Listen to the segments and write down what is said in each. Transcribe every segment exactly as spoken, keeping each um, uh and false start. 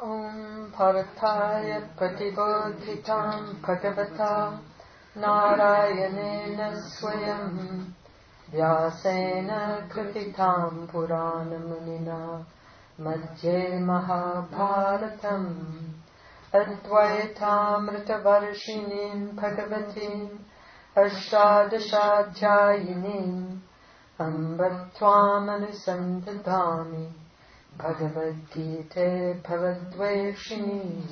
Om Bharataya Pratibodhitam Bhagavata Narayanena Swayam Vyasena Krititam Puranamunina Madhye Mahabharatam Advaitamritavarshinin Bhagavatin Ashtadashadhyayinim Ambattvamanusantatami Bhagavad Gita Bhavadveshini.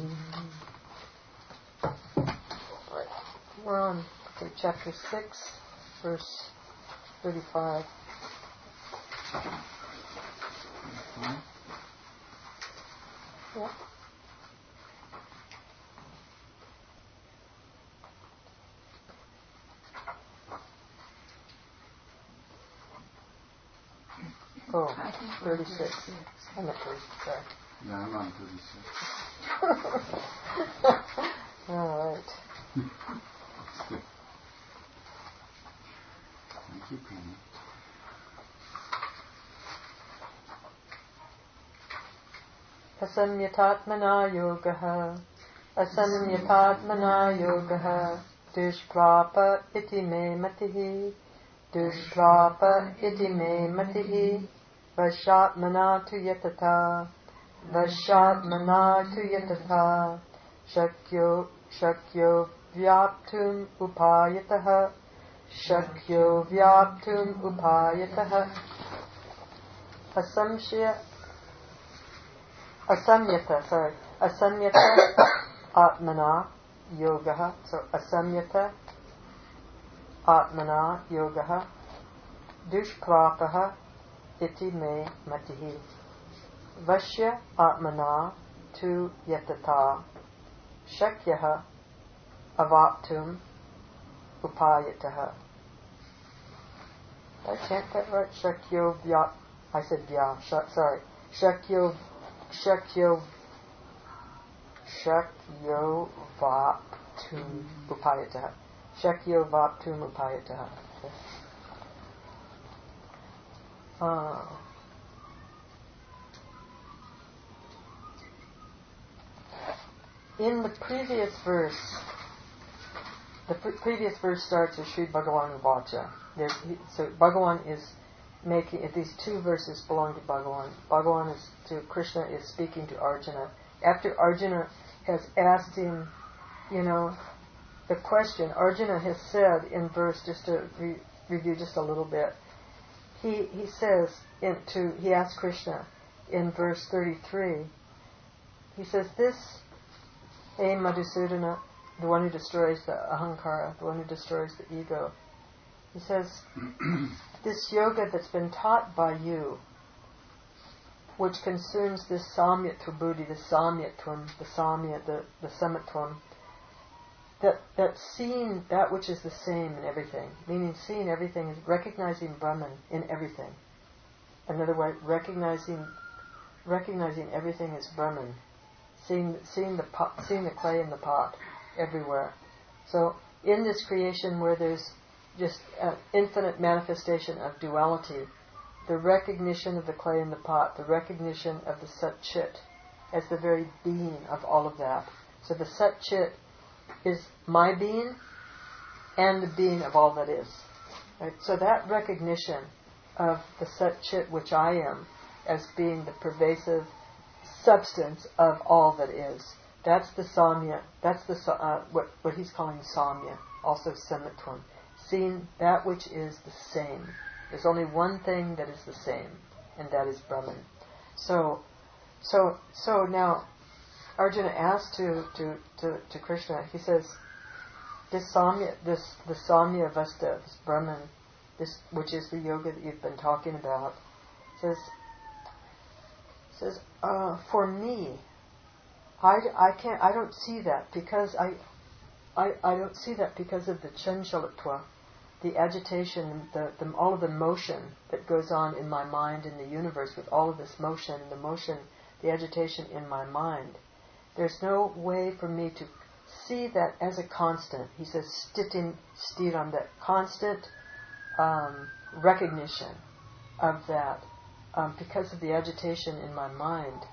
We're on okay, chapter six, verse thirty-five. Yeah. Oh, thirty-six. I'm at thirty-six. Sorry. Yeah, I'm on thirty-six. All right. That's good. Thank you, Penny. Asamyatatmana yogaha. Asamyatatmana yogaha. Dushprapa iti me matihi. Dushprapa iti me matihi. Vashatmana tu yatata. Vashatmana tu yatata. Shakyo, shakyo vyaptum upayataha. Shakyo vyaptum upayataha. Asamshya, asamyata, sorry. Asamyata atmana yogaha. So asamyata atmana yogaha. Dushprapaha iti me matihi. Vashya atmana tu yatata. Shakyaha avaptum upayataha. Did I chant that right? Shakyo vya. I said vya. Sh- sorry. Shakyo. Shakyo. Shakyo vaptum upayataha. Shakyo vaptum upayataha. Uh, in the previous verse, the pre- previous verse starts with Sri Bhagavan Vacha. There, he, so Bhagavan is making, if these two verses belong to Bhagavan, Bhagavan is to Krishna is speaking to Arjuna. After Arjuna has asked him, you know, the question, Arjuna has said in verse, just to re- review just a little bit, He he says in to he asks Krishna in verse thirty-three. He says, "This, hey Madhusudana, the one who destroys the ahankara, the one who destroys the ego." He says, "This yoga that's been taught by you, which concerns this samyatva buddhi, the samyatvam, the samya, the the samatvam, that that seeing that which is the same in everything, meaning seeing everything is recognizing Brahman in everything. Another way, recognizing recognizing everything as Brahman, seeing seeing the pot, seeing the clay in the pot everywhere. So in this creation where there's just an infinite manifestation of duality, the recognition of the clay in the pot, the recognition of the Sat Chit as the very being of all of that. So the Sat Chit is my being and the being of all that is. Right? So that recognition of the Sat Chit, which I am, as being the pervasive substance of all that is, that's the samya, that's the uh, what, what he's calling samya, also samatvam, seeing that which is the same. There's only one thing that is the same, and that is Brahman. So, so, so now, Arjuna asked to, to, to, to Krishna, he says, this samya, this the samya vasta, this Brahman, this which is the yoga that you've been talking about, says, says, uh, for me, I, I can't, I don't see that because I, I, I don't see that because of the chanchalatva, the agitation, the, the all of the motion that goes on in my mind in the universe with all of this motion, the motion, the agitation in my mind. There's no way for me to see that as a constant. He says, stitin stiram, that constant um, recognition of that um, because of the agitation in my mind.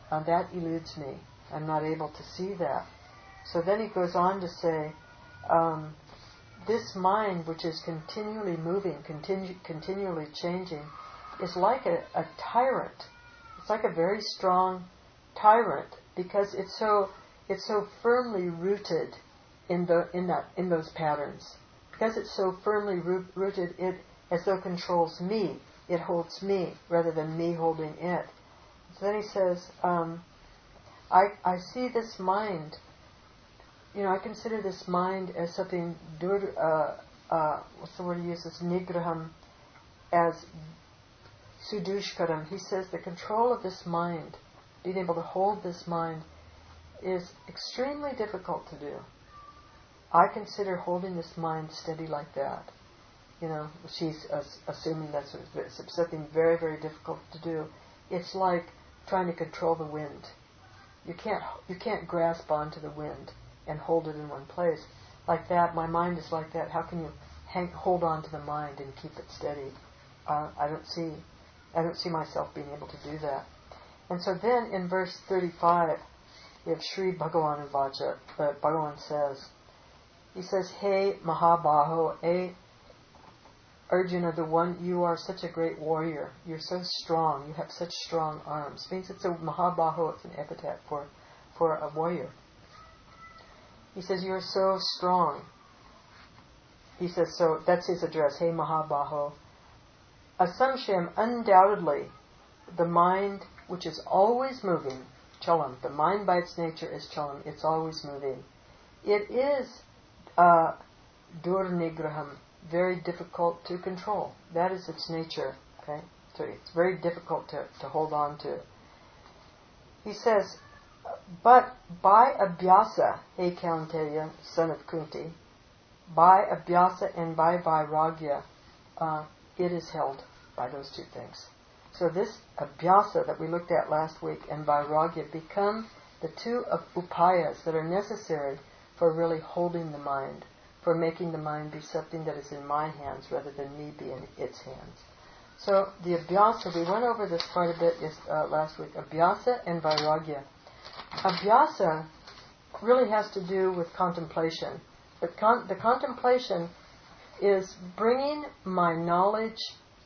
uh, that eludes me. I'm not able to see that. So then he goes on to say, um, this mind which is continually moving, continu- continually changing, is like a, a tyrant. It's like a very strong tyrant because it's so it's so firmly rooted in the in that in those patterns. Because it's so firmly root, rooted, it as though controls me. It holds me rather than me holding it. So then he says, um, I I see this mind. You know, I consider this mind as something dur, uh, uh, what's the word he uses? Nigraham, as sudushkaram. He says the control of this mind, being able to hold this mind, is extremely difficult to do. I consider holding this mind steady like that. You know, she's uh, assuming that's something very, very difficult to do. It's like trying to control the wind. You can't, you can't grasp onto the wind and hold it in one place. Like that, my mind is like that. How can you hang, hold on to the mind and keep it steady? Uh, I don't see, I don't see myself being able to do that. And so then in verse thirty-five, we have Sri Bhagavan Vacha. Uh, Bhagavan says, he says, "Hey Mahabaho, hey Arjuna, the one, you are such a great warrior. You're so strong. You have such strong arms." It means it's a Mahabaho. It's an epithet for for a warrior. He says, "You're so strong." He says, so that's his address. Hey Mahabaho. Asamshayam, undoubtedly, the mind which is always moving, chalam, the mind by its nature is chalam, it's always moving. It is uh, durnigraham, very difficult to control. That is its nature. Okay, so it's very difficult to, to hold on to. He says, but by abhyasa, hey Kaunteya, son of Kunti, by abhyasa and by vairagya, uh, it is held by those two things. So this abhyasa that we looked at last week and vairagya become the two of upayas that are necessary for really holding the mind, for making the mind be something that is in my hands rather than me be in its hands. So the abhyasa, we went over this quite a bit uh, last week, abhyasa and vairagya. Abhyasa really has to do with contemplation. But con- the contemplation is bringing my knowledge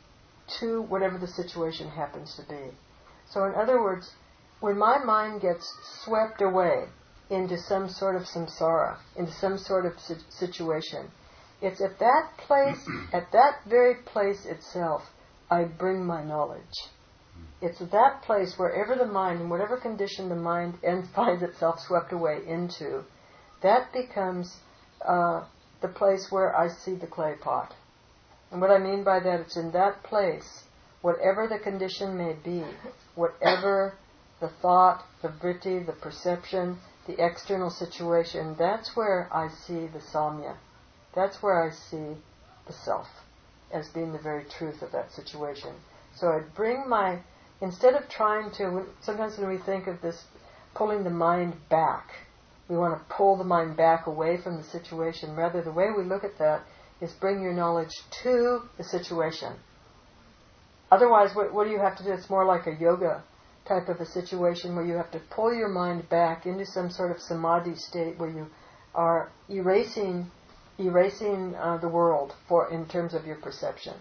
to whatever the situation happens to be. So in other words, when my mind gets swept away into some sort of samsara, into some sort of si- situation, it's at that place, at that very place itself, I bring my knowledge. It's at that place, wherever the mind, in whatever condition the mind ends, finds itself swept away into, that becomes uh, the place where I see the clay pot. And what I mean by that, it's in that place, whatever the condition may be, whatever the thought, the vritti, the perception, the external situation, that's where I see the samya. That's where I see the self as being the very truth of that situation. So I bring my, instead of trying to, sometimes when we think of this pulling the mind back, we want to pull the mind back away from the situation. Rather, the way we look at that is bring your knowledge to the situation. Otherwise, what, what do you have to do? It's more like a yoga type of a situation where you have to pull your mind back into some sort of samadhi state where you are erasing erasing uh, the world for in terms of your perception.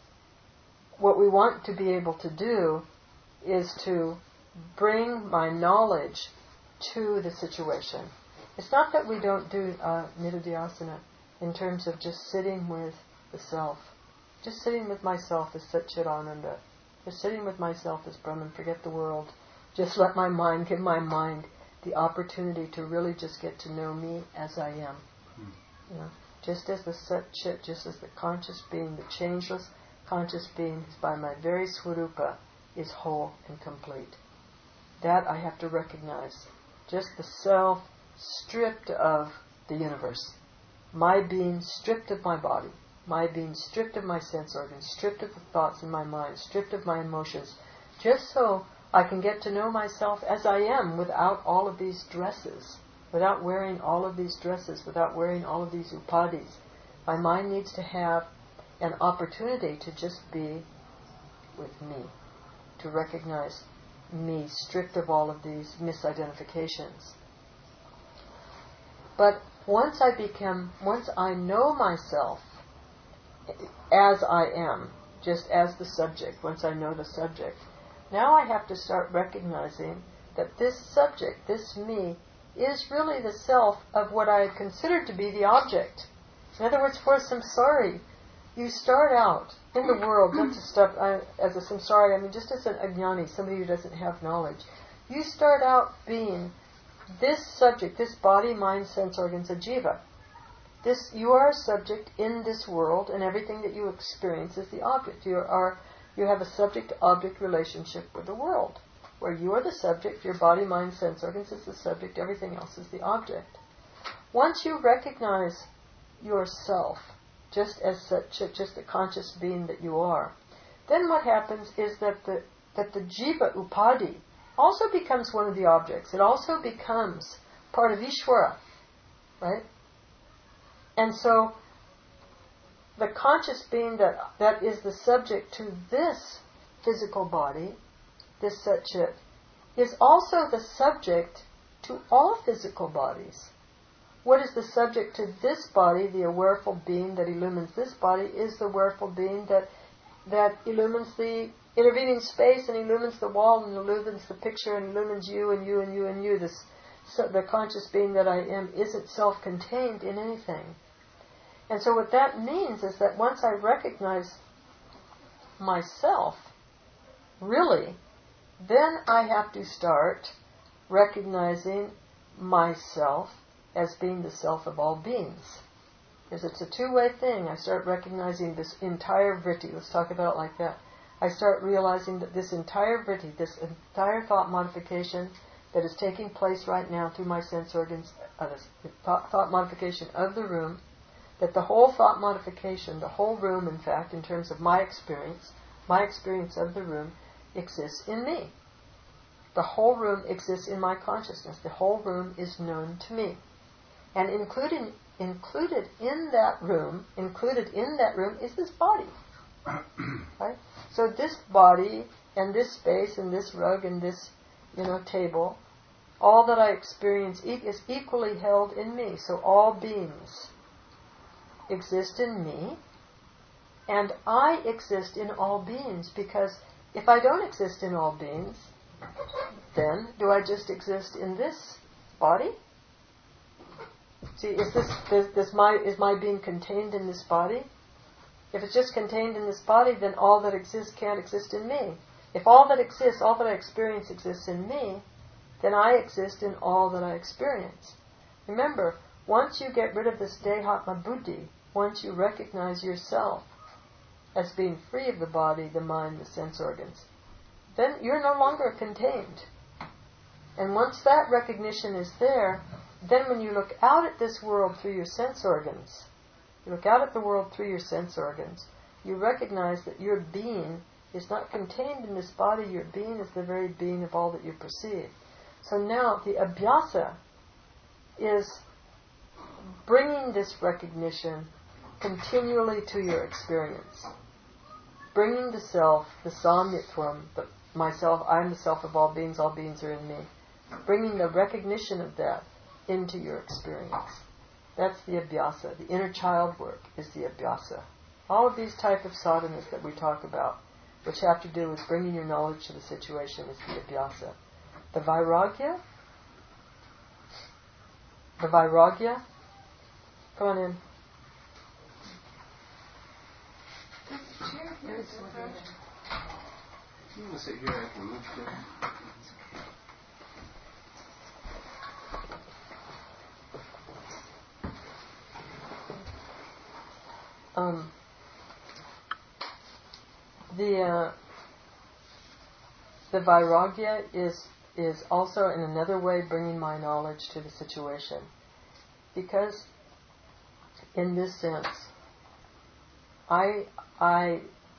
What we want to be able to do is to bring my knowledge to the situation. It's not that we don't do uh, nididhyasana in terms of just sitting with the self. Just sitting with myself as Satchidananda. Just sitting with myself as Brahman. Forget the world. Just let my mind, give my mind the opportunity to really just get to know me as I am. Hmm. You know, just as the Sat-Chit, just as the conscious being, the changeless conscious being is by my very Swarupa is whole and complete. That I have to recognize. Just the self stripped of the universe. My being stripped of my body. My being stripped of my sense organs, stripped of the thoughts in my mind, stripped of my emotions, just so I can get to know myself as I am without all of these dresses, without wearing all of these dresses, without wearing all of these upadis. My mind needs to have an opportunity to just be with me, to recognize me, stripped of all of these misidentifications. But once I become, once I know myself as I am, just as the subject, once I know the subject, now I have to start recognizing that this subject, this me, is really the self of what I had considered to be the object. In other words, for samsari, you start out in the world, not to start uh, as a samsari, I mean just as an ajnani, somebody who doesn't have knowledge. You start out being this subject, this body, mind, sense organs, a jiva. This, you are a subject in this world, and everything that you experience is the object. You are, you have a subject-object relationship with the world, where you are the subject, your body, mind, sense organs is the subject, everything else is the object. Once you recognize yourself, just as such, just a conscious being that you are, then what happens is that the that the jiva upadi also becomes one of the objects. It also becomes part of Ishvara, right? And so the conscious being that that is the subject to this physical body, this Satchit, is also the subject to all physical bodies. What is the subject to this body, the awareful being that illumines this body, is the awareful being that that illumines the intervening space and illumines the wall and illumines the picture and illumines you and you and you and you. This, so the conscious being that I am isn't self-contained in anything. And so what that means is that once I recognize myself, really, then I have to start recognizing myself as being the self of all beings. Because it's a two-way thing. I start recognizing this entire vritti. Let's talk about it like that. I start realizing that this entire vritti, this entire thought modification that is taking place right now through my sense organs, uh, the thought, thought modification of the room, that the whole thought modification, the whole room, in fact, in terms of my experience, my experience of the room, exists in me. The whole room exists in my consciousness. The whole room is known to me. And included, included in that room, included in that room is this body. Right? So this body and this space and this rug and this, you know, table, all that I experience e- is equally held in me. So all beings exist in me, and I exist in all beings, because if I don't exist in all beings, then do I just exist in this body? See, is this, this, this my is my being contained in this body? If it's just contained in this body, then all that exists can't exist in me. If all that exists, all that I experience exists in me, then I exist in all that I experience. Remember, once you get rid of this dehatma buddhi, once you recognize yourself as being free of the body, the mind, the sense organs, then you're no longer contained. And once that recognition is there, then when you look out at this world through your sense organs, you look out at the world through your sense organs, you recognize that your being is not contained in this body. Your being is the very being of all that you perceive. So now the abhyasa is bringing this recognition continually to your experience. Bringing the self, the samyatvam, the myself, I am the self of all beings, all beings are in me. Bringing the recognition of that into your experience. That's the abhyasa. The inner child work is the abhyasa. All of these type of sadhanas that we talk about, which have to do with bringing your knowledge to the situation, is the abhyasa. The vairagya, the vairagya, come on in. You want to sit here, I can move there. Um, the uh, the vairagya is is also in another way bringing my knowledge to the situation, because in this sense, I I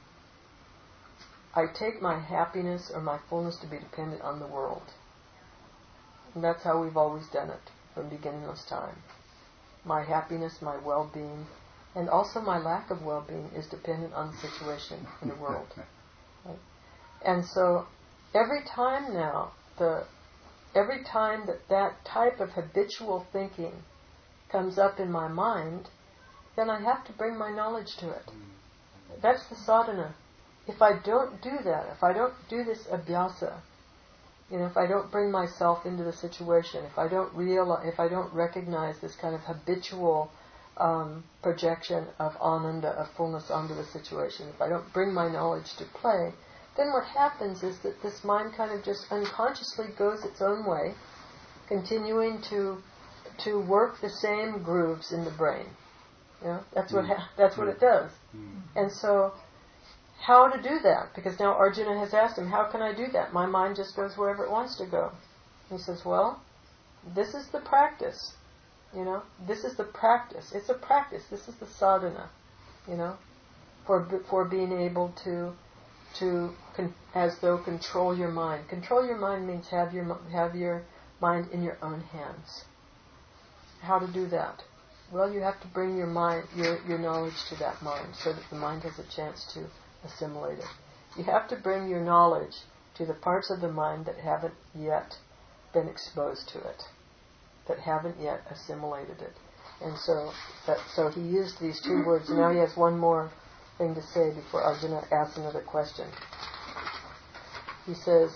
I take my happiness or my fullness to be dependent on the world, and that's how we've always done it from beginningless time. My happiness, my well-being, and also my lack of well-being is dependent on the situation in the world. Right? And so every time now, the every time that that type of habitual thinking comes up in my mind, then I have to bring my knowledge to it. That's the sadhana. If I don't do that, if I don't do this abhyasa, you know, if I don't bring myself into the situation, if I don't realize, if I don't recognize this kind of habitual um, projection of ananda, of fullness onto the situation, if I don't bring my knowledge to play, then what happens is that this mind kind of just unconsciously goes its own way, continuing to to work the same grooves in the brain. You know, that's what ha- that's what it does. And so, how to do that? Because now Arjuna has asked him, how can I do that? My mind just goes wherever it wants to go. He says, well, this is the practice. You know, this is the practice. It's a practice. This is the sadhana. You know, for for being able to to con- as though control your mind. Control your mind means have your have your mind in your own hands. How to do that? Well, you have to bring your mind, your your knowledge to that mind, so that the mind has a chance to assimilate it. You have to bring your knowledge to the parts of the mind that haven't yet been exposed to it, that haven't yet assimilated it. And so, that, so he used these two words. Now he has one more thing to say before Arjuna asks another question. He says,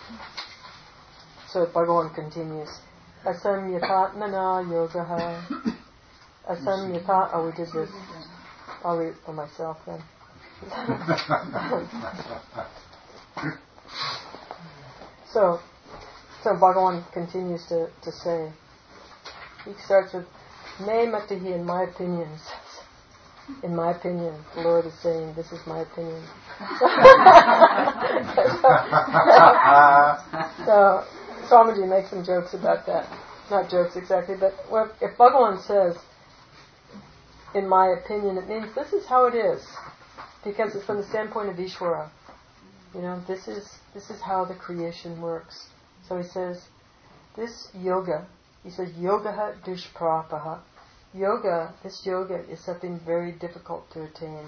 so Bhagavan continues, asamyatatmana yogaha. Asamyata, oh, we did this. I'll read it for myself then. so, so Bhagavan continues to, to say, he starts with, Me matahi, in my opinion. In my opinion, the Lord is saying, this is my opinion. so, Swamiji makes some jokes about that. Not jokes exactly, but if Bhagavan says, in my opinion, it means this is how it is. Because it's from the standpoint of Ishvara. You know, this is this is how the creation works. So he says, this yoga, he says, yogaha dushprapaha. Yoga, this yoga is something very difficult to attain.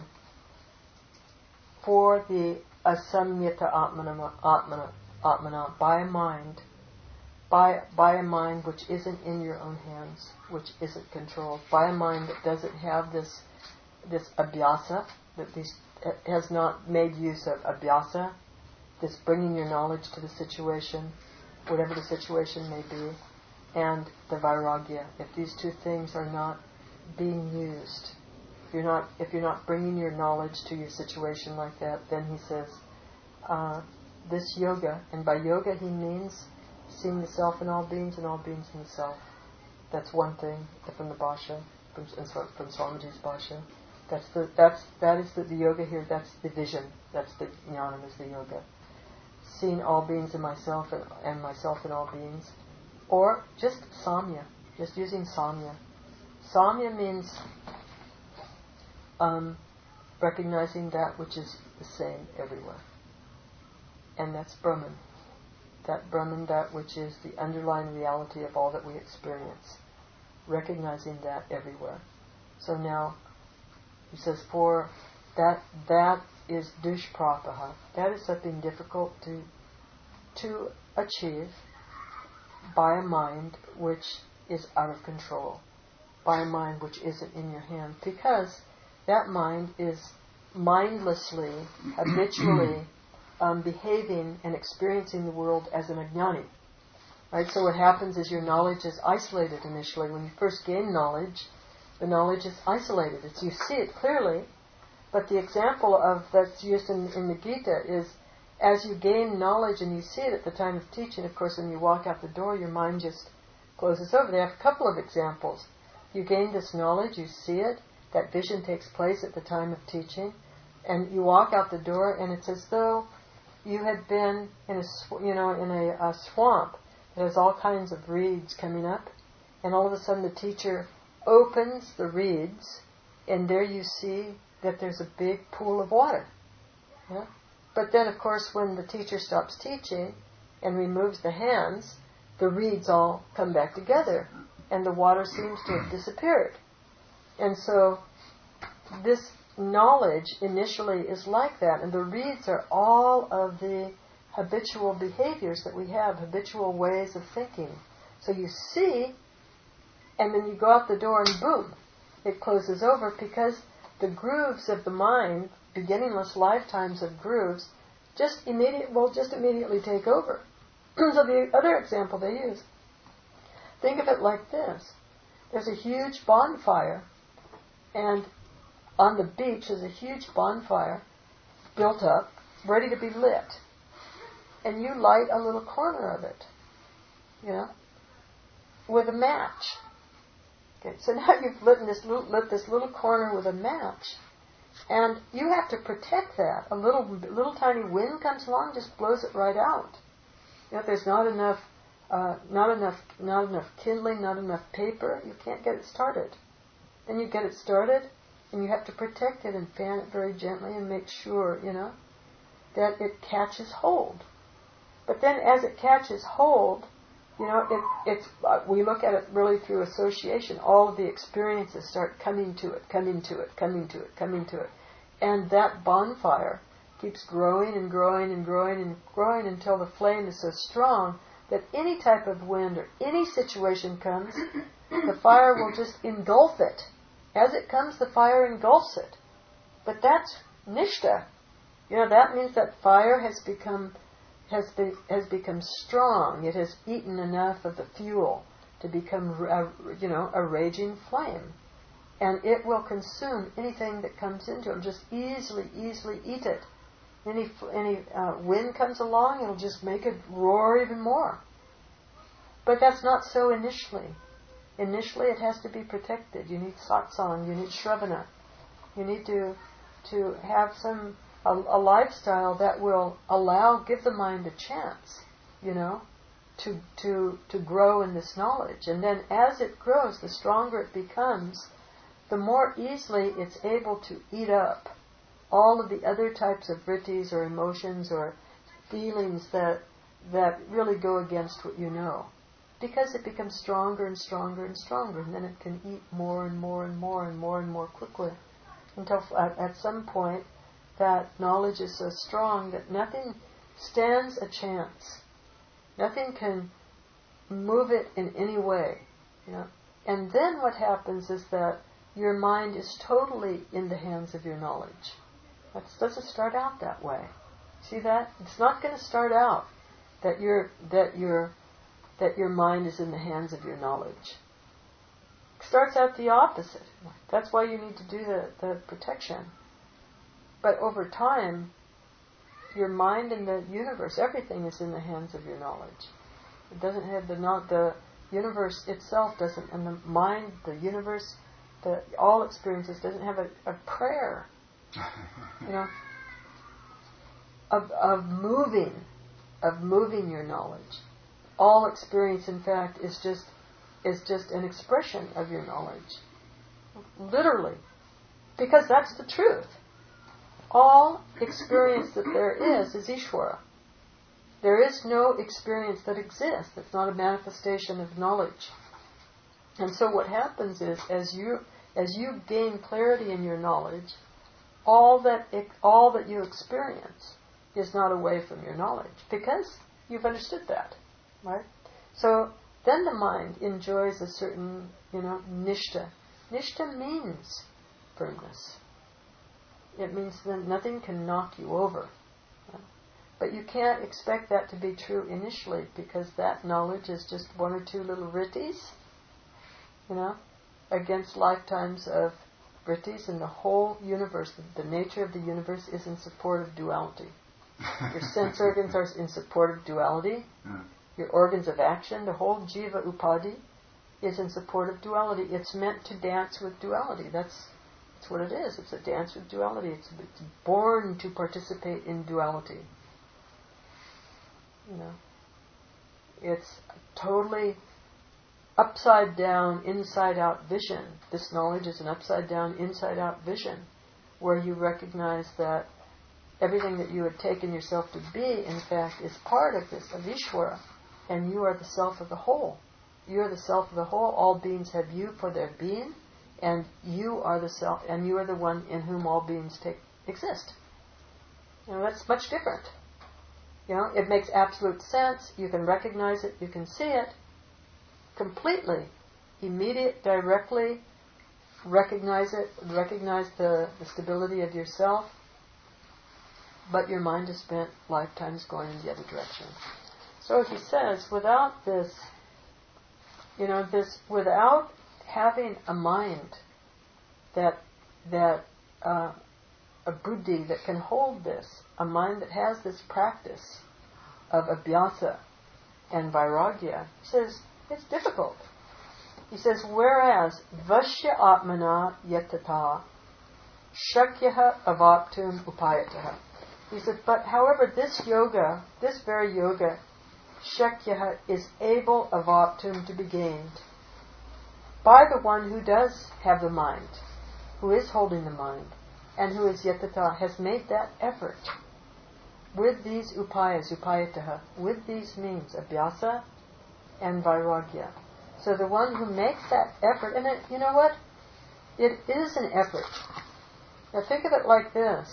For the asamyata atmana, atmana, atmana, by a mind, by, by a mind which isn't in your own hands, which isn't controlled, by a mind that doesn't have this this abhyasa, that these, has not made use of abhyasa, this bringing your knowledge to the situation, whatever the situation may be, and the vairagya. If these two things are not being used, if you're not, if you're not bringing your knowledge to your situation like that, then he says, uh, this yoga, and by yoga he means seeing the self in all beings and all beings in the self. That's one thing from the Bhashya, from, from Swamiji's Bhashya. That's the that's that is the, the yoga here. That's the vision. That's the jnanam, is the yoga. Seeing all beings in myself and, and myself in all beings, or just samya, just using samya. Samya means um, recognizing that which is the same everywhere, and that's Brahman. That Brahman, that which is the underlying reality of all that we experience. Recognizing that everywhere. So now, he says, for that, that is dushprapaha. That is something difficult to to achieve by a mind which is out of control, by a mind which isn't in your hand, because that mind is mindlessly, habitually um, behaving and experiencing the world as an ajnani. Right? So what happens is your knowledge is isolated initially. When you first gain knowledge, the knowledge is isolated. It's, you see it clearly, but the example of that's used in, in the Gita is, as you gain knowledge and you see it at the time of teaching, of course, when you walk out the door, your mind just closes over. They have a couple of examples. You gain this knowledge, you see it, that vision takes place at the time of teaching, and you walk out the door, and it's as though you had been in a, sw- you know, in a, a swamp that has all kinds of reeds coming up, and all of a sudden the teacher opens the reeds, and there you see that there's a big pool of water. Yeah? But then, of course, when the teacher stops teaching and removes the hands, the reeds all come back together, and the water seems to have disappeared. And so this knowledge initially is like that, and the reeds are all of the habitual behaviors that we have, habitual ways of thinking. So you see, and then you go out the door and boom, it closes over because the grooves of the mind, beginningless lifetimes of grooves, just immediate will just immediately take over. So the other example they use, think of it like this. There's a huge bonfire, and on the beach there's a huge bonfire built up, ready to be lit. And you light a little corner of it, you know, with a match. Okay, so now you've lit this little, lit this little corner with a match, and you have to protect that. A little little tiny wind comes along, just blows it right out. You know, if there's not enough, uh, not enough, not enough kindling, not enough paper, you can't get it started. Then you get it started, and you have to protect it and fan it very gently and make sure, you know, that it catches hold. But then as it catches hold, you know, it, it's, uh, we look at it really through association. All of the experiences start coming to it, coming to it, coming to it, coming to it. And that bonfire keeps growing and growing and growing and growing until the flame is so strong that any type of wind or any situation comes, the fire will just engulf it. As it comes, the fire engulfs it. But that's nishta. You know, that means that fire has become has been has become strong. It has eaten enough of the fuel to become, a, you know, a raging flame, and it will consume anything that comes into it. Just easily, easily eat it. Any any uh, wind comes along, it'll just make it roar even more. But that's not so initially. Initially, it has to be protected. You need satsang. You need shravana. You need to to have some. A, a lifestyle that will allow, give the mind a chance, you know, to to to grow in this knowledge. And then as it grows, the stronger it becomes, the more easily it's able to eat up all of the other types of vrittis or emotions or feelings that that really go against what you know. Because it becomes stronger and stronger and stronger, and then it can eat more and more and more and more and more quickly, until at, at some point that knowledge is so strong that nothing stands a chance. Nothing can move it in any way. You know? And then what happens is that your mind is totally in the hands of your knowledge. It doesn't start out that way. See that? It's not going to start out that your that your that your mind is in the hands of your knowledge. It starts out the opposite. That's why you need to do the, the protection. But over time, your mind and the universe, everything is in the hands of your knowledge. It doesn't have the not the universe itself doesn't, and the mind, the universe, the all experiences doesn't have a, a prayer, you know, of of moving, of moving your knowledge. All experience, in fact, is just is just an expression of your knowledge, literally, because that's the truth. All experience that there is is Ishvara. There is no experience that exists that's not a manifestation of knowledge. And so what happens is, as you as you gain clarity in your knowledge, all that all that you experience is not away from your knowledge, because you've understood that, right? So then the mind enjoys a certain, you know, nishta. Nishta means firmness. It means that nothing can knock you over. But you can't expect that to be true initially, because that knowledge is just one or two little vrittis, you know, against lifetimes of vrittis, and the whole universe, the nature of the universe is in support of duality. Your sense organs are in support of duality. Your organs of action, the whole jiva upadhi, is in support of duality. It's meant to dance with duality. That's That's what it is. It's a dance with duality. It's, it's born to participate in duality. You know, it's totally upside down, inside out vision. This knowledge is an upside down, inside out vision, where you recognize that everything that you had taken yourself to be, in fact, is part of this, of Ishvara, and you are the self of the whole. You are the self of the whole. All beings have you for their being. And you are the self, and you are the one in whom all beings take exist. You know, that's much different. You know, it makes absolute sense. You can recognize it. You can see it completely, immediate, directly. Recognize it. Recognize the, the stability of yourself. But your mind has spent lifetimes going in the other direction. So he says, without this, you know, this, without having a mind that that uh, a buddhi that can hold this, a mind that has this practice of abhyasa and vairagya, he says it's difficult. He says, whereas vasya atmana yatata shakyaha avaptum upayataha. He said, but however, this yoga, this very yoga, shakyaha, is able avaptum to be gained by the one who does have the mind, who is holding the mind, and who is yatata, has made that effort with these upayas, upayataha, with these means, abhyasa and vairagya. So the one who makes that effort, and it, you know what? It is an effort. Now think of it like this.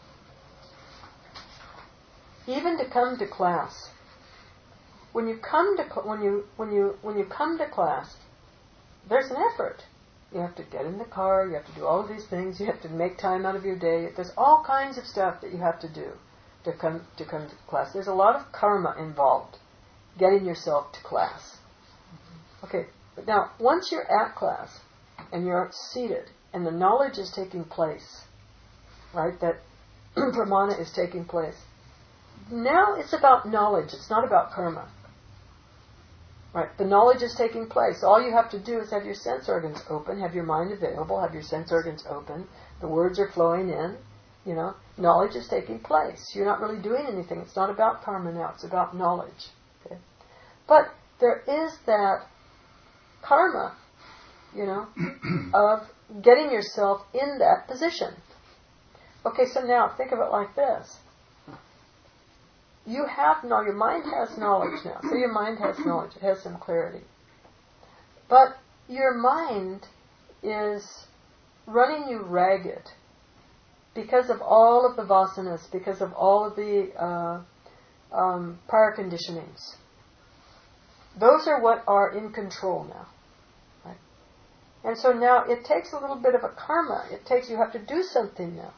Even to come to class, when you come to when you when you when you come to class, there's an effort. You have to get in the car. You have to do all of these things. You have to make time out of your day. There's all kinds of stuff that you have to do to come to come to class. There's a lot of karma involved, getting yourself to class. Okay, but now once you're at class and you're seated and the knowledge is taking place, right? That pramana is taking place. Now it's about knowledge. It's not about karma. Right? The knowledge is taking place. All you have to do is have your sense organs open, have your mind available, have your sense organs open. The words are flowing in. You know, knowledge is taking place. You're not really doing anything. It's not about karma now. It's about knowledge. Okay? But there is that karma, you know, of getting yourself in that position. Okay, so now think of it like this. You have no, your mind has knowledge now. So your mind has knowledge. It has some clarity. But your mind is running you ragged because of all of the vasanas, because of all of the uh, um, prior conditionings. Those are what are in control now. Right? And so now it takes a little bit of a karma. It takes, you have to do something now.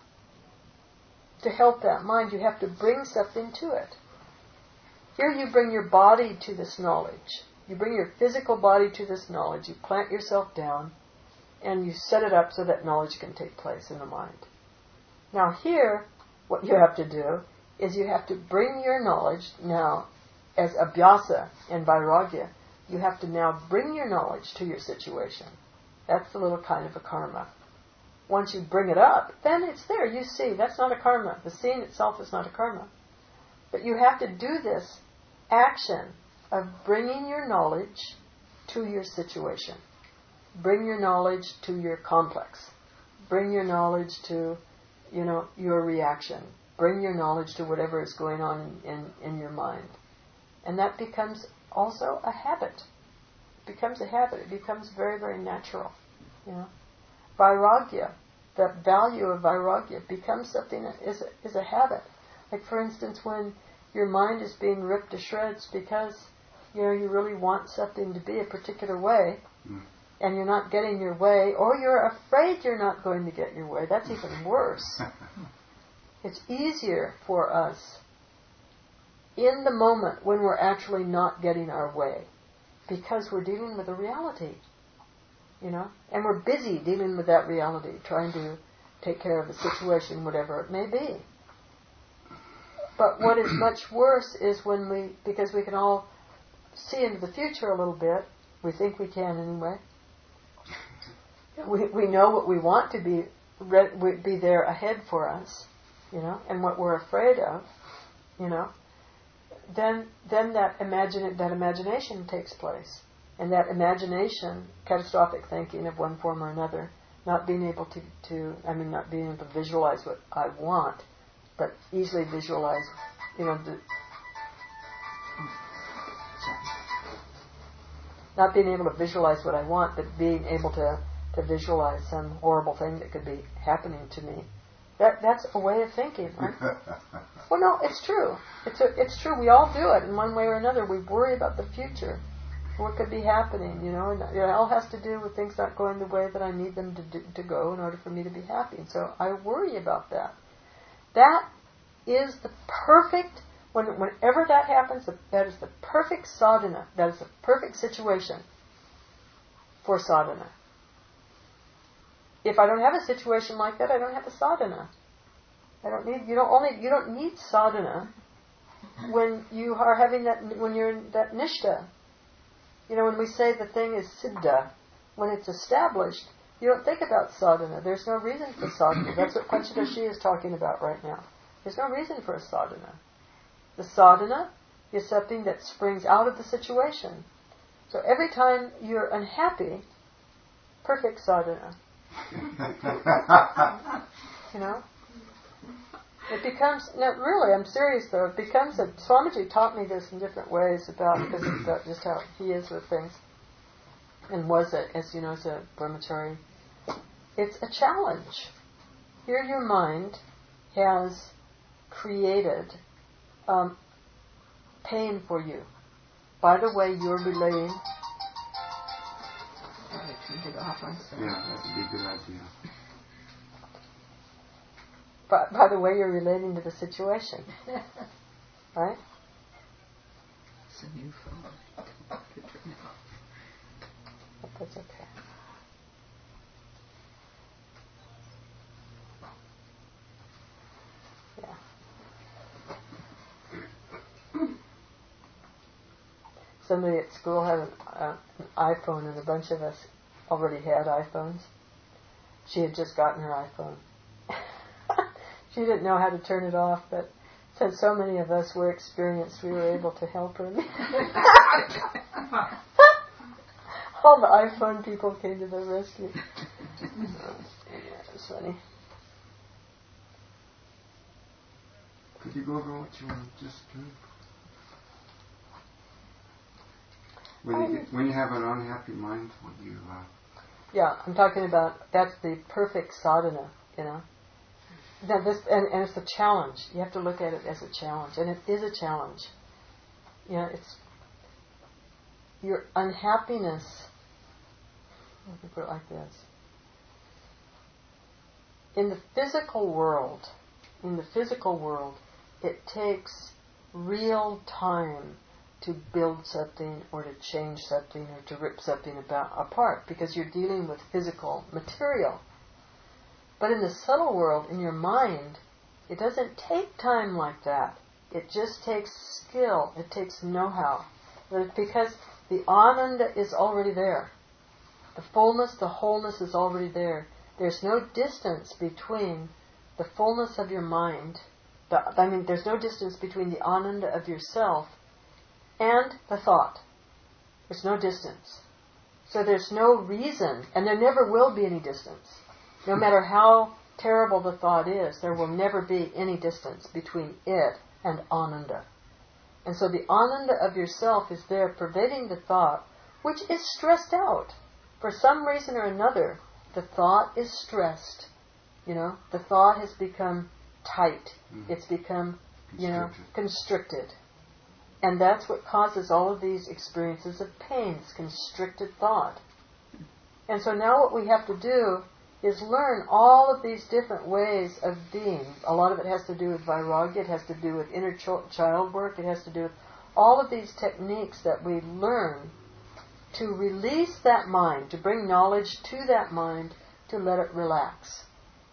To help that mind, you have to bring something to it. Here you bring your body to this knowledge. You bring your physical body to this knowledge. You plant yourself down and you set it up so that knowledge can take place in the mind. Now here, what you have to do is you have to bring your knowledge now as abhyasa and vairagya. You have to now bring your knowledge to your situation. That's a little kind of a karma. Once you bring it up, then it's there. You see, that's not a karma. The seeing itself is not a karma. But you have to do this action of bringing your knowledge to your situation. Bring your knowledge to your complex. Bring your knowledge to, you know, your reaction. Bring your knowledge to whatever is going on in, in, in your mind. And that becomes also a habit. It becomes a habit. It becomes very, very natural. You know. Vairagya, the value of vairagya becomes something that is a, is a habit. Like for instance, when your mind is being ripped to shreds because you know you really want something to be a particular way, mm. and you're not getting your way, or you're afraid you're not going to get your way. That's even worse. It's easier for us in the moment when we're actually not getting our way, because we're dealing with a reality. You know, and we're busy dealing with that reality, trying to take care of the situation, whatever it may be. But what is much worse is when we, because we can all see into the future a little bit, we think we can anyway. We we know what we want to be be there ahead for us, you know, and what we're afraid of, you know. Then then that imagine that imagination takes place. And that imagination, catastrophic thinking of one form or another, not being able to, to, I mean, not being able to visualize what I want, but easily visualize, you know, the, not being able to visualize what I want, but being able to, to visualize some horrible thing that could be happening to me, That that's a way of thinking, right? Well, no, it's true. It's a, it's true. We all do it in one way or another. We worry about the future, what could be happening, you know, and it all has to do with things not going the way that I need them to do, to go in order for me to be happy. And so I worry about that. That is the perfect. When, whenever that happens, that is the perfect sadhana. That is the perfect situation for sadhana. If I don't have a situation like that, I don't have a sadhana. I don't need. You don't only. You don't need sadhana when you are having that. When you're in that nishta. You know, when we say the thing is siddha, when it's established, you don't think about sadhana. There's no reason for sadhana. That's what Panchadashi is talking about right now. There's no reason for a sadhana. The sadhana is something that springs out of the situation. So every time you're unhappy, perfect sadhana. You know? It becomes, no, really, I'm serious though, it becomes a, Swamiji taught me this in different ways about, because about just how he is with things, and was it, as you know, as a brahmachari. It's a challenge. Here your mind has created um, pain for you. By the way, you're relating. Yeah, that'd be a good idea. By, by the way, you're relating to the situation, right? It's a new phone. But that's okay. Yeah. Somebody at school had an, uh, an iPhone, and a bunch of us already had iPhones. She had just gotten her iPhone. She didn't know how to turn it off, but since so many of us were experienced, we were able to help her. All the iPhone people came to the rescue. Oh, yeah, it was funny. Could you go over what you were just doing? When you, get, when you have an unhappy mind, when you... Uh, yeah, I'm talking about, that's the perfect sadhana, you know. Now this, and, and it's a challenge. You have to look at it as a challenge, and it is a challenge. You know, it's your unhappiness. Let me put it like this: in the physical world, in the physical world, it takes real time to build something, or to change something, or to rip something about apart, because you're dealing with physical material. But in the subtle world, in your mind, it doesn't take time like that. It just takes skill. It takes know-how. Because the ananda is already there. The fullness, the wholeness is already there. There's no distance between the fullness of your mind. The, I mean, there's no distance between the ananda of yourself and the thought. There's no distance. So there's no reason, and there never will be any distance. No matter how terrible the thought is, there will never be any distance between it and ananda. And so the ananda of yourself is there pervading the thought, which is stressed out. For some reason or another, the thought is stressed. You know, the thought has become tight. Mm. It's become, you know, constricted. And that's what causes all of these experiences of pain, this constricted thought. And so now what we have to do is learn all of these different ways of being. A lot of it has to do with vairagya, it has to do with inner ch- child work, it has to do with all of these techniques that we learn to release that mind, to bring knowledge to that mind, to let it relax.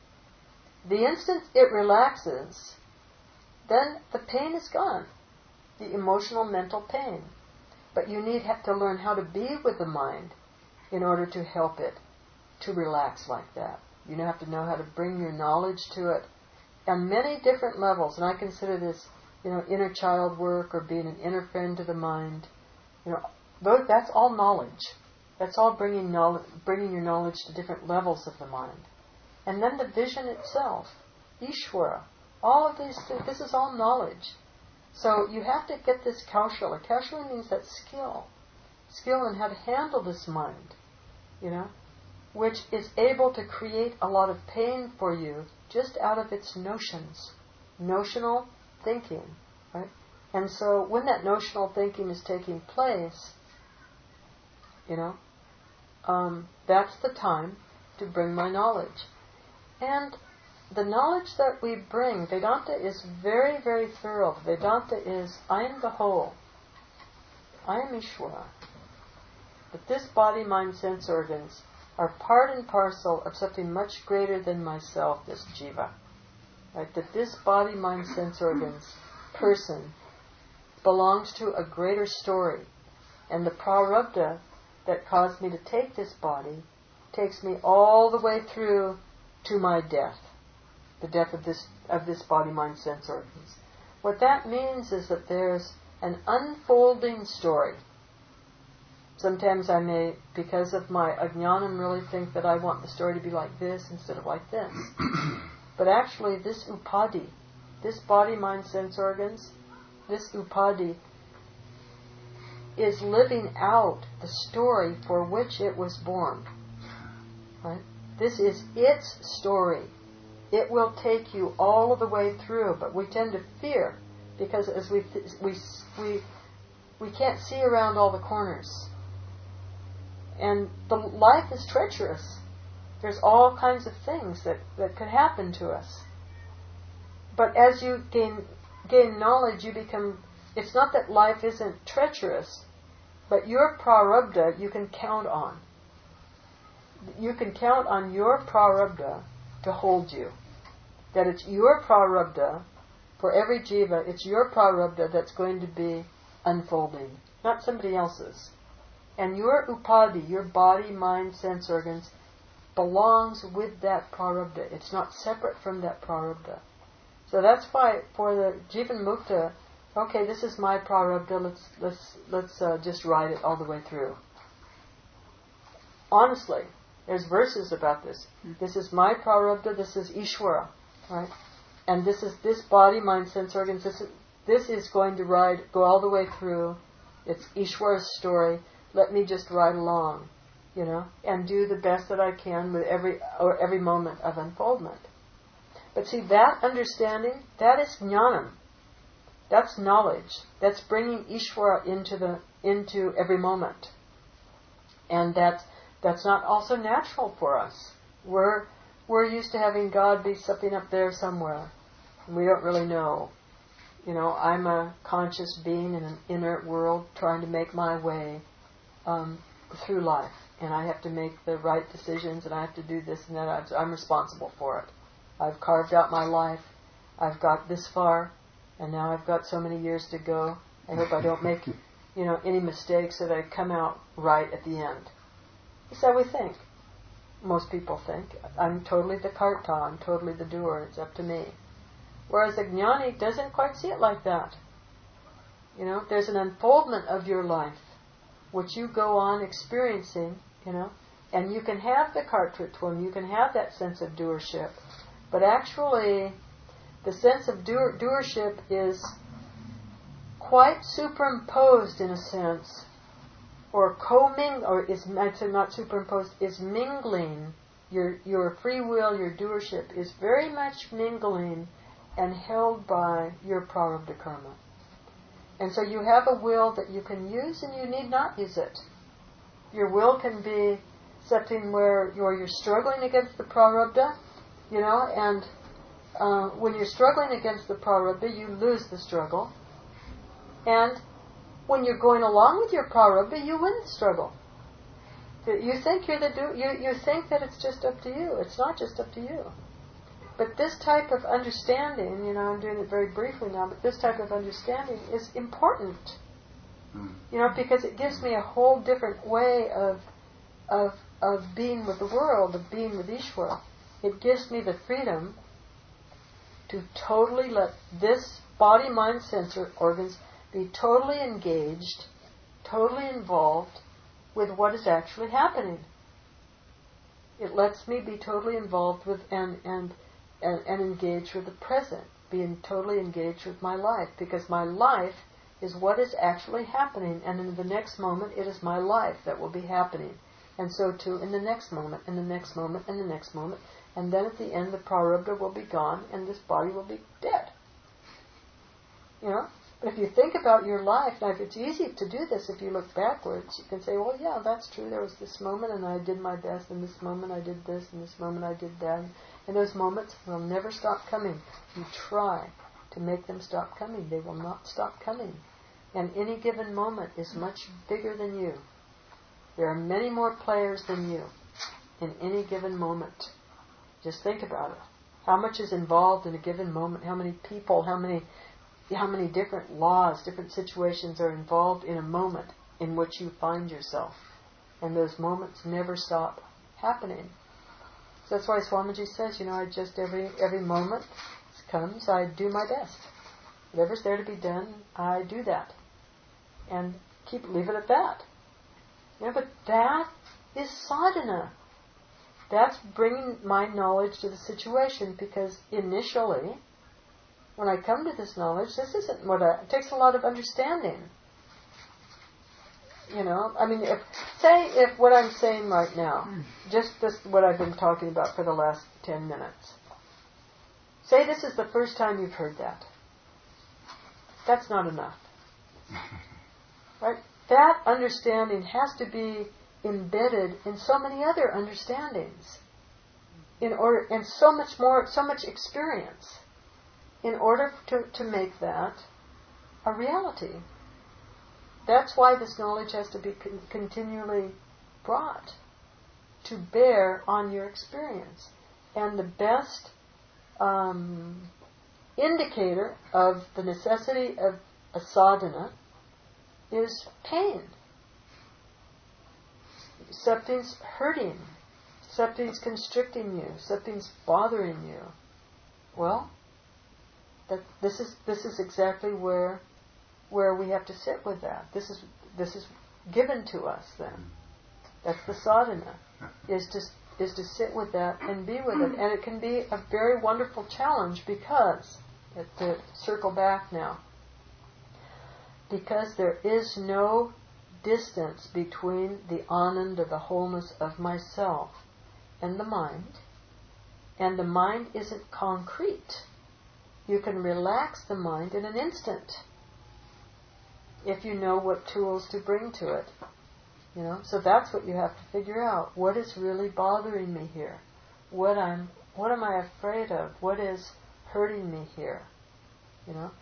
The instant it relaxes, then the pain is gone, the emotional, mental pain. But you need to learn how to be with the mind in order to help it to relax like that. You have to know how to bring your knowledge to it on many different levels. And I consider this, you know, inner child work or being an inner friend to the mind. You know, those, that's all knowledge. That's all bringing knowledge, bringing your knowledge to different levels of the mind. And then the vision itself, Ishvara, all of these things, this is all knowledge. So you have to get this kaushala. Kaushala means that skill. Skill in how to handle this mind, you know, which is able to create a lot of pain for you just out of its notions, notional thinking, right? And so when that notional thinking is taking place, you know, um, that's the time to bring my knowledge. And the knowledge that we bring, Vedanta is very, very thorough. Vedanta is, I am the whole. I am Ishvara. But this body, mind, sense organs are part and parcel of something much greater than myself, this jiva. Right? That this body, mind, sense organs person belongs to a greater story. And the prarabdha that caused me to take this body takes me all the way through to my death. The death of this of this body, mind, sense organs. What that means is that there's an unfolding story. Sometimes I may, because of my ajnanam, really think that I want the story to be like this instead of like this. But actually this upadhi, this body, mind, sense organs, this upadhi is living out the story for which it was born. Right? This is its story. It will take you all of the way through, but we tend to fear because as we th- we we we can't see around all the corners. And the life is treacherous. There's all kinds of things that, that could happen to us. But as you gain gain knowledge, you become. It's not that life isn't treacherous, but your prarabdha you can count on. You can count on your prarabdha to hold you. That it's your prarabdha, for every jiva, it's your prarabdha that's going to be unfolding, not somebody else's. And your upadhi, your body, mind, sense organs, belongs with that prarabdha. It's not separate from that prarabdha. So that's why for the jivan mukta, okay, this is my prarabdha, let's let's let's uh, just ride it all the way through. Honestly, there's verses about this. This is my prarabdha, this is Ishvara, right? And this is this body, mind, sense organs, this is, this is going to ride, go all the way through. It's Ishvara's story. Let me just ride along, you know, and do the best that I can with every or every moment of unfoldment. But see, that understanding, that is jnanam. That's knowledge. That's bringing Ishvara into the into every moment. And that's that's not also natural for us. We're we're used to having God be something up there somewhere. We don't really know. You know, I'm a conscious being in an inert world trying to make my way um, through life. And I have to make the right decisions and I have to do this and that. I'm responsible for it. I've carved out my life. I've got this far. And now I've got so many years to go. I hope I don't make, you know, any mistakes, so that I come out right at the end. That's how we think. Most people think. I'm totally the karta, I'm totally the doer, it's up to me. Whereas a jnani doesn't quite see it like that. You know, there's an unfoldment of your life, which you go on experiencing, you know, and you can have the kartritvam, you can have that sense of doership, but actually the sense of doer, doership is quite superimposed in a sense, or co-ming, or is not superimposed, is mingling. Your your free will, your doership is very much mingling and held by your prarabdha karma. And so you have a will that you can use and you need not use it. Your will can be something where you're, you're struggling against the prarabdha, you know, and uh, when you're struggling against the prarabdha, you lose the struggle. And when you're going along with your prarabdha, you win the struggle. You think you're the do- you you think that it's just up to you. It's not just up to you. But this type of understanding, you know, I'm doing it very briefly now, but this type of understanding is important. Mm. You know, because it gives me a whole different way of of of being with the world, of being with Ishvara. It gives me the freedom to totally let this body, mind, sense organs be totally engaged, totally involved with what is actually happening. It lets me be totally involved with and and and, and engaged with the present, being totally engaged with my life, because my life is what is actually happening, and in the next moment it is my life that will be happening. And so too in the next moment, and the next moment, and the next moment. And then at the end, the prarabdha will be gone, and this body will be dead. You know? But if you think about your life, now if it's easy to do this if you look backwards, you can say, well, yeah, that's true. There was this moment, and I did my best, and this moment I did this, and this moment I did that. And those moments will never stop coming. You try to make them stop coming. They will not stop coming. And any given moment is much bigger than you. There are many more players than you in any given moment. Just think about it. How much is involved in a given moment? How many people, how many how many different laws, different situations are involved in a moment in which you find yourself. And those moments never stop happening. So that's why Swamiji says, you know, I just every every moment comes, I do my best. Whatever's there to be done, I do that. And keep leave it at that. Yeah, but that is sadhana. That's bringing my knowledge to the situation, because initially, when I come to this knowledge, this isn't what I... It takes a lot of understanding. You know, I mean, if say if what I'm saying right now, just this what I've been talking about for the last ten minutes, say this is the first time you've heard that. That's not enough. Right? That understanding has to be embedded in so many other understandings, in order, and so much more, so much experience, in order to, to make that a reality. That's why this knowledge has to be con- continually brought to bear on your experience. And the best um, indicator of the necessity of a sadhana is pain. Something's hurting, something's constricting you, something's bothering you. Well, that this is this is exactly where where we have to sit with that. This is this is given to us then. That's the sadhana, is to is to sit with that and be with it. And it can be a very wonderful challenge because, to circle back now, because there is no distance between the anand or the wholeness of myself and the mind, and the mind isn't concrete. You can relax the mind in an instant if you know what tools to bring to it. You know, so that's what you have to figure out. What is really bothering me here? What I'm, what am I afraid of? What is hurting me here? You know,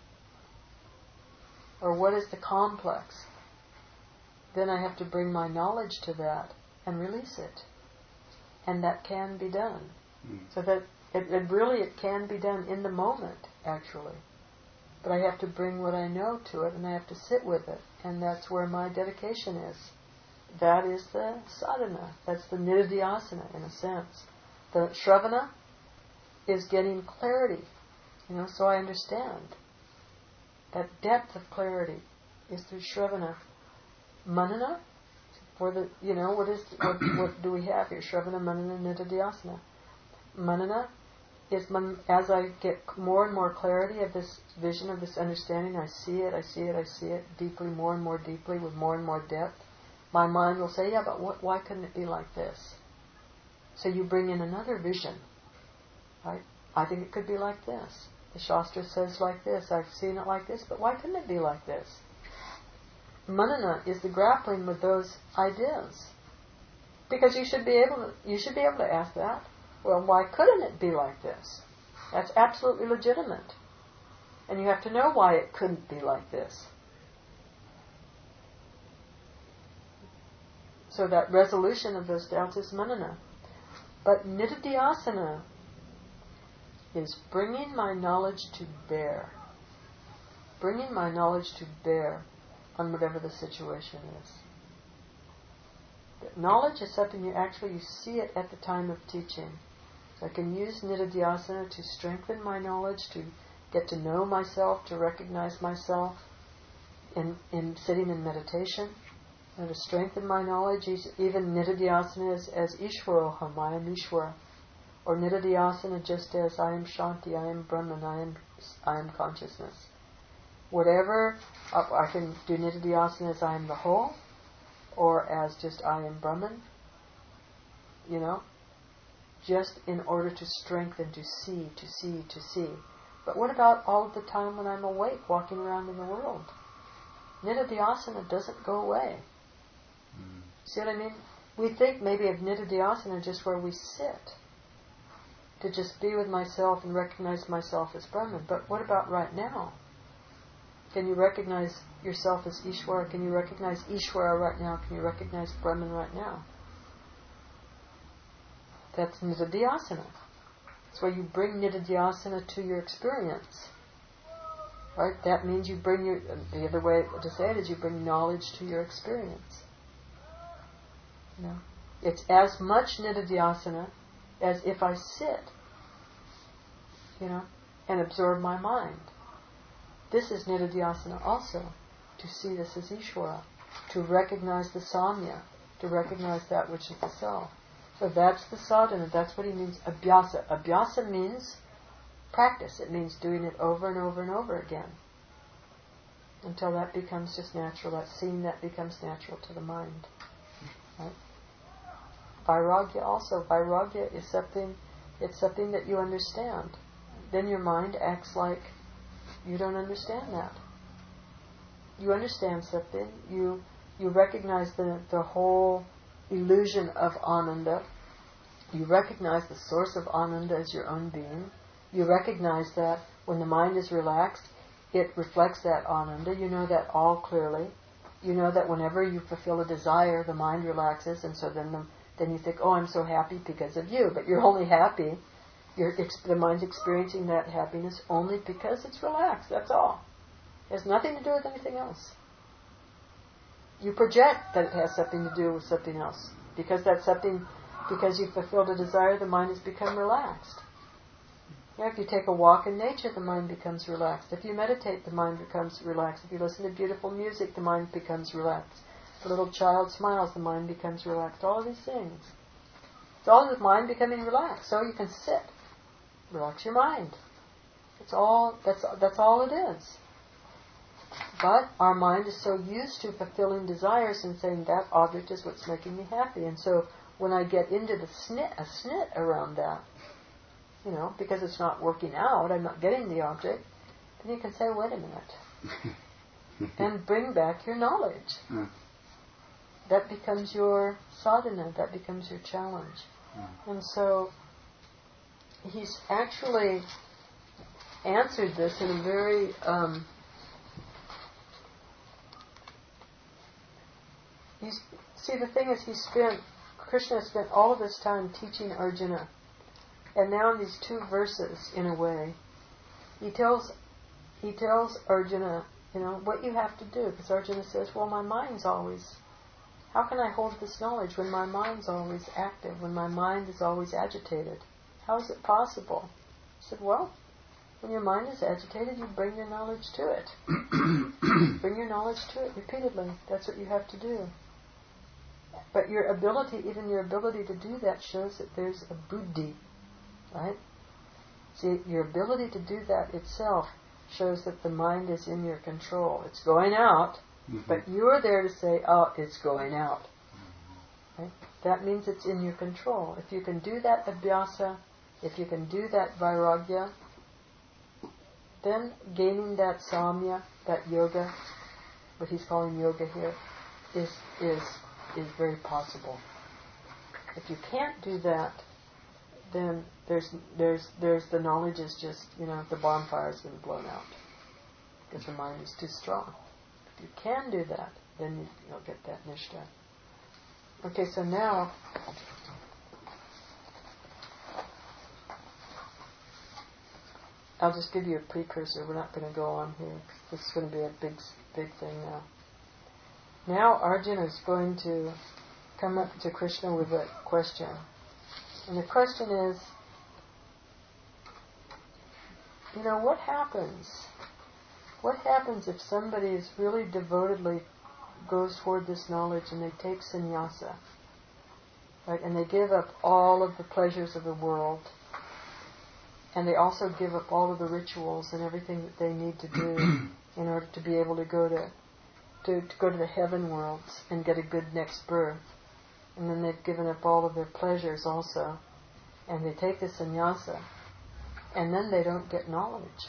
or what is the complex? Then I have to bring my knowledge to that and release it, and that can be done. Mm. So that it, it really it can be done in the moment, actually. But I have to bring what I know to it, and I have to sit with it, and that's where my dedication is. That is the sadhana. That's the nididhyasana, in a sense. The shravana is getting clarity, you know. So I understand that depth of clarity is through shravana. Manana, for the, you know, what is, what, what do we have here? Shravana, manana, nididhyasana. Manana is, man, as I get more and more clarity of this vision, of this understanding, I see it, I see it, I see it deeply, more and more deeply, with more and more depth. My mind will say, yeah, but what, why couldn't it be like this? So you bring in another vision, right? I think it could be like this. The Shastra says like this. I've seen it like this, but why couldn't it be like this? Manana is the grappling with those ideas, because you should be able to, you should be able to ask that. Well, why couldn't it be like this? That's absolutely legitimate, and you have to know why it couldn't be like this. So that resolution of those doubts is manana. But nididhyasana is bringing my knowledge to bear, bringing my knowledge to bear on whatever the situation is. The knowledge is something you actually, you see it at the time of teaching. So I can use nididhyasana to strengthen my knowledge, to get to know myself, to recognize myself in, in sitting in meditation, and to strengthen my knowledge. Even nididhyasana as, as Ishwaroham, I am Ishwara. Or nididhyasana just as I am Shanti, I am Brahman, I am, I am consciousness. Whatever, I can do nididhyasana as I am the whole, or as just I am Brahman, you know, just in order to strengthen, to see, to see, to see. But what about all of the time when I'm awake, walking around in the world? Nididhyasana doesn't go away. Mm. See what I mean? We think maybe of Nididhyasana just where we sit, to just be with myself and recognize myself as Brahman. But what about right now? Can you recognize yourself as Ishvara? Can you recognize Ishvara right now? Can you recognize Brahman right now? That's Nididhyasana. That's where you bring Nididhyasana to your experience. Right? That means you bring your, the other way to say it is you bring knowledge to your experience. You know? It's as much Nididhyasana as if I sit, you know, and absorb my mind. This is Nididhyasana also, to see this as Ishvara, to recognize the samya, to recognize that which is the self. So that's the sadhana, that's what he means, abhyasa. Abhyasa means practice, it means doing it over and over and over again, until that becomes just natural, that seeing that becomes natural to the mind. Right? Vairagya also, Vairagya is something, it's something that you understand. Then your mind acts like you don't understand that. You understand something, you you recognize the, the whole illusion of ananda, you recognize the source of ananda as your own being, you recognize that when the mind is relaxed, it reflects that ananda, you know that all clearly, you know that whenever you fulfill a desire, the mind relaxes, and so then the, then you think, oh, I'm so happy because of you, but you're only happy, you're, the mind's experiencing that happiness only because it's relaxed, that's all. It has nothing to do with anything else. You project that it has something to do with something else. Because that's something, because you've fulfilled a desire, the mind has become relaxed. Yeah, if you take a walk in nature, the mind becomes relaxed. If you meditate, the mind becomes relaxed. If you listen to beautiful music, the mind becomes relaxed. If a little child smiles, the mind becomes relaxed. All of these things. It's all with mind becoming relaxed. So you can sit. Relax your mind. It's all, that's, that's all it is. But our mind is so used to fulfilling desires and saying that object is what's making me happy. And so when I get into the snit, a snit around that, you know, because it's not working out, I'm not getting the object, then you can say, wait a minute. And bring back your knowledge. That becomes your sadhana, that becomes your challenge. And so he's actually answered this in a very... Um, he's, see, the thing is, he spent, Krishna spent all of his time teaching Arjuna. And now in these two verses, in a way, he tells he tells Arjuna, you know, what you have to do. Because Arjuna says, well, my mind's always... How can I hold this knowledge when my mind's always active, when my mind is always agitated? How is it possible? He said, well, when your mind is agitated, you bring your knowledge to it. Bring your knowledge to it repeatedly. That's what you have to do. But your ability, even your ability to do that shows that there's a buddhi, right? See, your ability to do that itself shows that the mind is in your control. It's going out, mm-hmm. but you're there to say, oh, it's going out. Right? That means it's in your control. If you can do that abhyasa, if you can do that vairagya, then gaining that samya, that yoga, what he's calling yoga here, is is is very possible. If you can't do that, then there's there's there's the knowledge is just, you know, the bonfire's been blown out because the mind is too strong. If you can do that, then you, you'll get that nishta. Okay, so now I'll just give you a precursor. We're not going to go on here. This is going to be a big big thing now. Now Arjuna is going to come up to Krishna with a question. And the question is, you know, what happens? What happens if somebody is really devotedly goes toward this knowledge and they take sannyasa, right? And they give up all of the pleasures of the world, and they also give up all of the rituals and everything that they need to do in order to be able to go to, to to go to the heaven worlds and get a good next birth. and then they've given up all of their pleasures also, and they take the sannyasa, and then they don't get knowledge.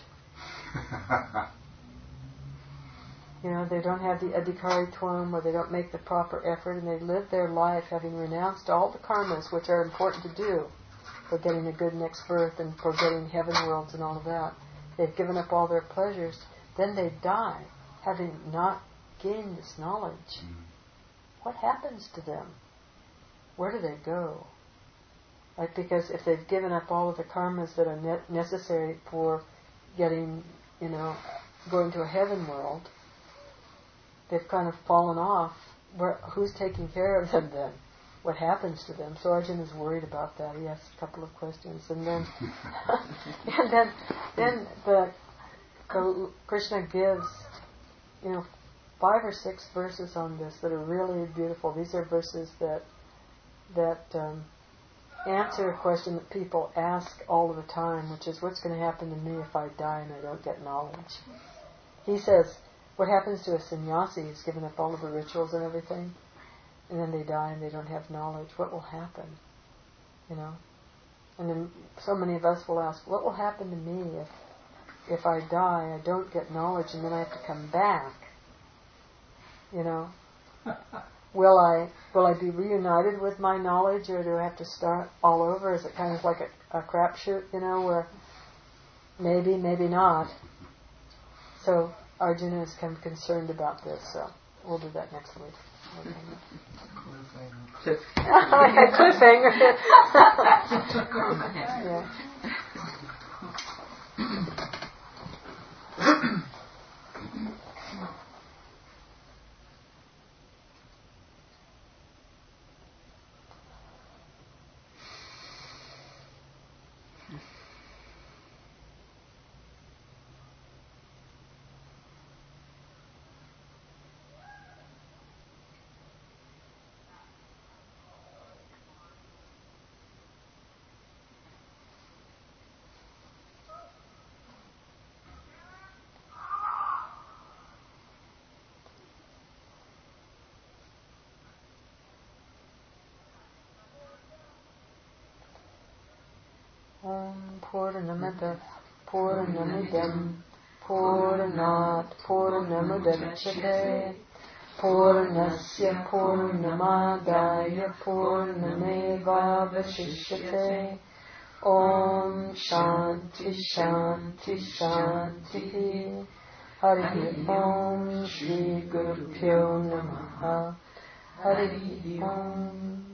You know, they don't have the adhikaritvam, or they don't make the proper effort, and they live their life having renounced all the karmas which are important to do for getting a good next birth and for getting heaven worlds and all of that. They've given up all their pleasures. Then they die, having not gained this knowledge. Mm. What happens to them? Where do they go? Like, because if they've given up all of the karmas that are ne- necessary for getting, you know, going to a heaven world, they've kind of fallen off. Where, who's taking care of them then? What happens to them? So Arjuna is worried about that. He asks a couple of questions, and then, and then, then the, the Krishna gives, you know, five or six verses on this that are really beautiful. These are verses that that um, answer a question that people ask all of the time, which is, what's going to happen to me if I die and I don't get knowledge? He says, what happens to a sannyasi who's given up all of the rituals and everything, and then they die and they don't have knowledge? What will happen? You know? And then so many of us will ask, what will happen to me if if I die, I don't get knowledge, and then I have to come back? You know? Will I will I be reunited with my knowledge, or do I have to start all over? Is it kind of like a, a crapshoot, you know, where maybe, maybe not? So Arjuna is kind of concerned about this, so we'll do that next week. Cliffhanger. Cliffhanger. Yeah. Om Purnamada Purnamidam Purnat Purnamudachyate Purnasya Purnamadaya Purnameva Vashishyate. Om Shanti Shanti Shanti. Hari Om Shri Guru Pyo Namaha. Hari Om.